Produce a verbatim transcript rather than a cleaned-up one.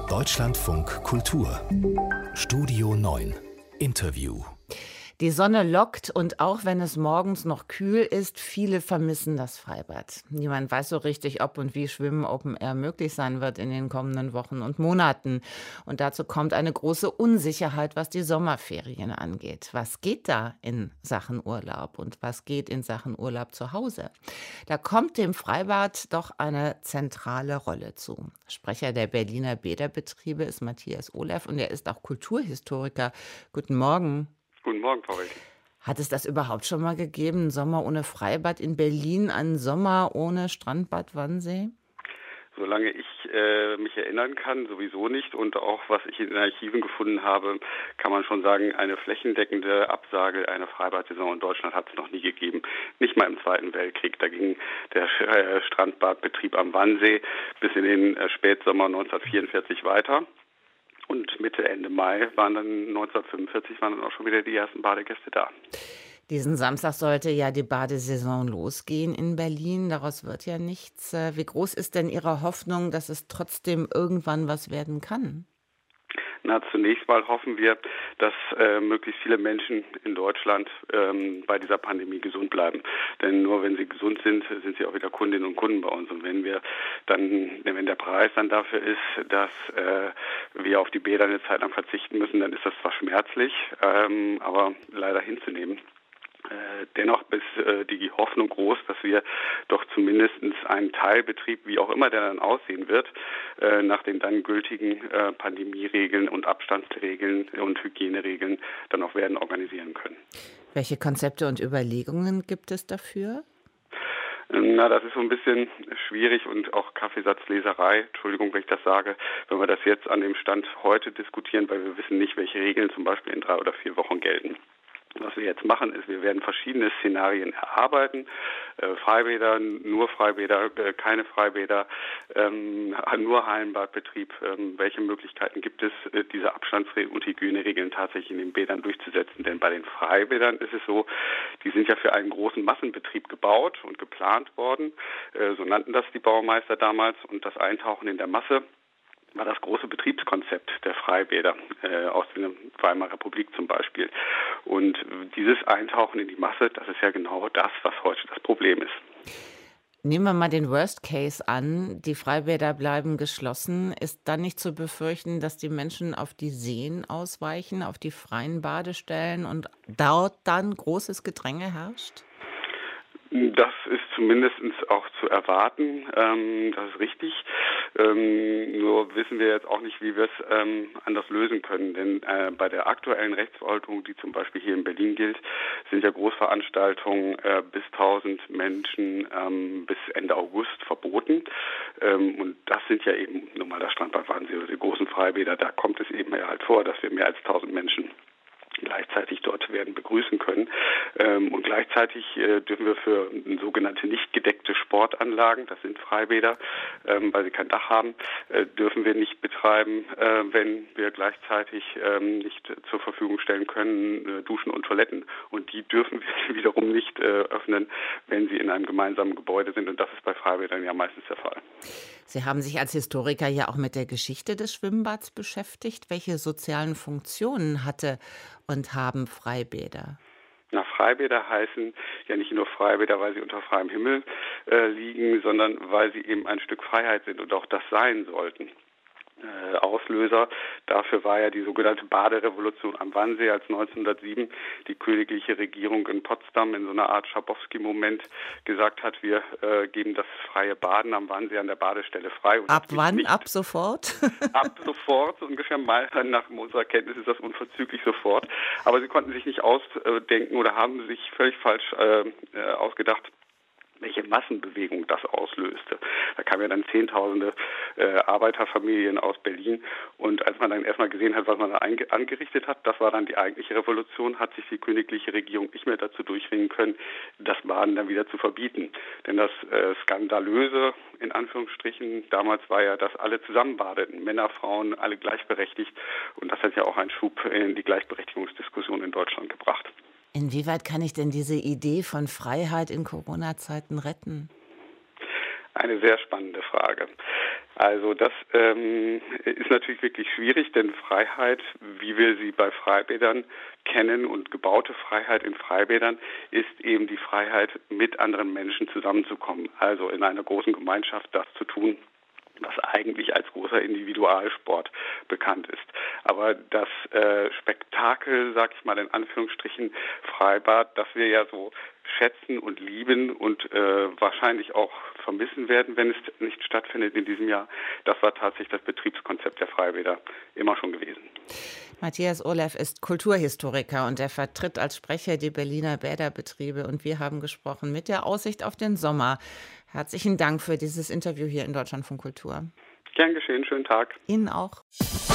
Deutschlandfunk Kultur Studio neun Interview. Die Sonne lockt und auch wenn es morgens noch kühl ist, viele vermissen das Freibad. Niemand weiß so richtig, ob und wie Schwimmen Open Air möglich sein wird in den kommenden Wochen und Monaten. Und dazu kommt eine große Unsicherheit, was die Sommerferien angeht. Was geht da in Sachen Urlaub und was geht in Sachen Urlaub zu Hause? Da kommt dem Freibad doch eine zentrale Rolle zu. Sprecher der Berliner Bäderbetriebe ist Matthias Ohleff und er ist auch Kulturhistoriker. Guten Morgen. Guten Morgen, Frau Welti. Hat es das überhaupt schon mal gegeben, einen Sommer ohne Freibad in Berlin, einen Sommer ohne Strandbad Wannsee? Solange ich äh, mich erinnern kann, sowieso nicht. Und auch, was ich in den Archiven gefunden habe, kann man schon sagen, eine flächendeckende Absage einer Freibad-Saison in Deutschland hat es noch nie gegeben. Nicht mal im Zweiten Weltkrieg. Da ging der äh, Strandbadbetrieb am Wannsee bis in den äh, Spätsommer neunzehnhundertvierundvierzig weiter. Und Mitte, Ende Mai waren dann neunzehnhundertfünfundvierzig waren dann auch schon wieder die ersten Badegäste da. Diesen Samstag sollte ja die Badesaison losgehen in Berlin. Daraus wird ja nichts. Wie groß ist denn Ihre Hoffnung, dass es trotzdem irgendwann was werden kann? Na, zunächst mal hoffen wir, dass äh, möglichst viele Menschen in Deutschland ähm, bei dieser Pandemie gesund bleiben. Denn nur wenn sie gesund sind, sind sie auch wieder Kundinnen und Kunden bei uns. Und wenn wir dann, wenn der Preis dann dafür ist, dass äh, wir auf die Bäder eine Zeit lang verzichten müssen, dann ist das zwar schmerzlich, ähm, aber leider hinzunehmen. Äh, dennoch ist äh, die Hoffnung groß, dass wir doch zumindest einen Teilbetrieb, wie auch immer der dann aussehen wird, äh, nach den dann gültigen äh, Pandemieregeln und Abstandsregeln und Hygieneregeln dann auch werden organisieren können. Welche Konzepte und Überlegungen gibt es dafür? Na, das ist so ein bisschen schwierig und auch Kaffeesatzleserei, Entschuldigung, wenn ich das sage, wenn wir das jetzt an dem Stand heute diskutieren, weil wir wissen nicht, welche Regeln zum Beispiel in drei oder vier Wochen gelten. Was wir jetzt machen, ist, wir werden verschiedene Szenarien erarbeiten. Äh, Freibäder, nur Freibäder, äh, keine Freibäder, ähm, nur Hallenbadbetrieb. Ähm, welche Möglichkeiten gibt es, äh, diese Abstandsregeln und Hygieneregeln tatsächlich in den Bädern durchzusetzen? Denn bei den Freibädern ist es so, die sind ja für einen großen Massenbetrieb gebaut und geplant worden. Äh, so nannten das die Baumeister damals. Und das Eintauchen in der Masse war das große Betriebskonzept der Freibäder äh, aus der Weimarer Republik zum Beispiel. Und dieses Eintauchen in die Masse, das ist ja genau das, was heute das Problem ist. Nehmen wir mal den Worst Case an, die Freibäder bleiben geschlossen. Ist dann nicht zu befürchten, dass die Menschen auf die Seen ausweichen, auf die freien Badestellen und dort dann großes Gedränge herrscht? Das ist zumindest auch zu erwarten, ähm, das ist richtig. Ähm, nur wissen wir jetzt auch nicht, wie wir es ähm, anders lösen können. Denn äh, bei der aktuellen Rechtsverordnung, die zum Beispiel hier in Berlin gilt, sind ja Großveranstaltungen äh, bis tausend Menschen ähm, bis Ende August verboten. Ähm, und das sind ja eben, nun mal das Strandbad Wannsee oder die großen Freibäder, da kommt es eben halt vor, dass wir mehr als tausend Menschen gleichzeitig dort werden begrüßen können. Ähm, und gleichzeitig äh, dürfen wir für sogenannte nicht gedeckte Sportanlagen, das sind Freibäder, ähm, weil sie kein Dach haben, äh, dürfen wir nicht betreiben, äh, wenn wir gleichzeitig ähm, nicht zur Verfügung stellen können äh, Duschen und Toiletten. Und die dürfen wir wiederum nicht äh, öffnen, wenn sie in einem gemeinsamen Gebäude sind. Und das ist bei Freibädern ja meistens der Fall. Sie haben sich als Historiker ja auch mit der Geschichte des Schwimmbads beschäftigt. Welche sozialen Funktionen hatte und haben Freibäder? Na, Freibäder heißen ja nicht nur Freibäder, weil sie unter freiem Himmel äh, liegen, sondern weil sie eben ein Stück Freiheit sind und auch das sein sollten. Äh, Auslöser dafür war ja die sogenannte Baderevolution am Wannsee, als neunzehnhundertsieben die königliche Regierung in Potsdam in so einer Art Schabowski-Moment gesagt hat, wir äh, geben das freie Baden am Wannsee an der Badestelle frei. Und ab wann? Nicht. Ab sofort? Ab sofort, so ungefähr mal nach unserer Kenntnis ist das unverzüglich sofort. Aber sie konnten sich nicht ausdenken oder haben sich völlig falsch äh, ausgedacht, welche Massenbewegung das auslöste. Da kamen ja dann Zehntausende äh, Arbeiterfamilien aus Berlin und als man dann erstmal gesehen hat, was man da einge- angerichtet hat, das war dann die eigentliche Revolution, hat sich die königliche Regierung nicht mehr dazu durchringen können, das Baden dann wieder zu verbieten. Denn das äh, Skandalöse, in Anführungsstrichen, damals war ja, dass alle zusammen badeten, Männer, Frauen, alle gleichberechtigt und das hat ja auch einen Schub in die Gleichberechtigungsdiskussion in Deutschland gebracht. Inwieweit kann ich denn diese Idee von Freiheit in Corona-Zeiten retten? Eine sehr spannende Frage. Also das ähm, ist natürlich wirklich schwierig, denn Freiheit, wie wir sie bei Freibädern kennen und gebaute Freiheit in Freibädern, ist eben die Freiheit, mit anderen Menschen zusammenzukommen. Also in einer großen Gemeinschaft das zu tun, was eigentlich als großer Individualsport bekannt ist. Aber das äh, Spektakel, sag ich mal in Anführungsstrichen, Freibad, das wir ja so schätzen und lieben und äh, wahrscheinlich auch vermissen werden, wenn es nicht stattfindet in diesem Jahr, das war tatsächlich das Betriebskonzept der Freibäder immer schon gewesen. Matthias Ohlev ist Kulturhistoriker und er vertritt als Sprecher die Berliner Bäderbetriebe und wir haben gesprochen mit der Aussicht auf den Sommer. Herzlichen Dank für dieses Interview hier in Deutschlandfunk Kultur. Gern geschehen, schönen Tag. Ihnen auch.